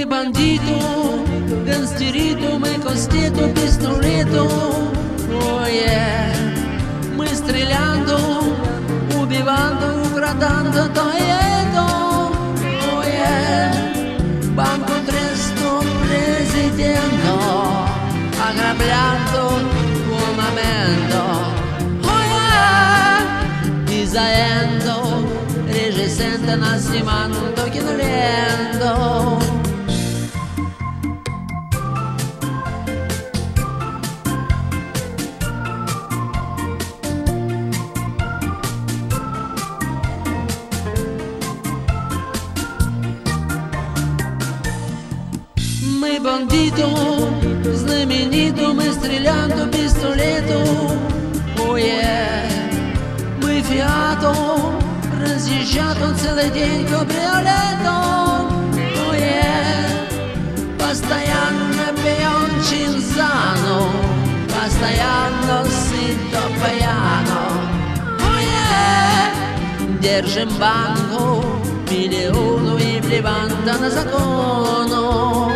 bandito, гангстерito, мы costito, пистолето. Oh yeah, мы стрелянду, убиванду, украданду, тоеду. Oh yeah, банку тресту, президенту, ограблянду, un momento. Oh yeah, dizendo, regissente, nascimento, chiedendo. Мы бандиту, знамениту, мы стрелянду, пистолету. Oh yeah, мы фиату, разъезжату целый день кабриолету. Oh yeah, постоянно пьем чинзану, постоянно сыто пьяно. Oh yeah, держим банку, миллиону и плеванта на закону.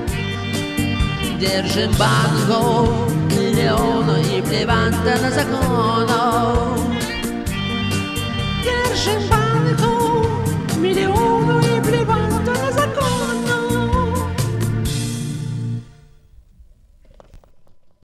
Держим банку, миллиону и плеванта на закону. Держим банку.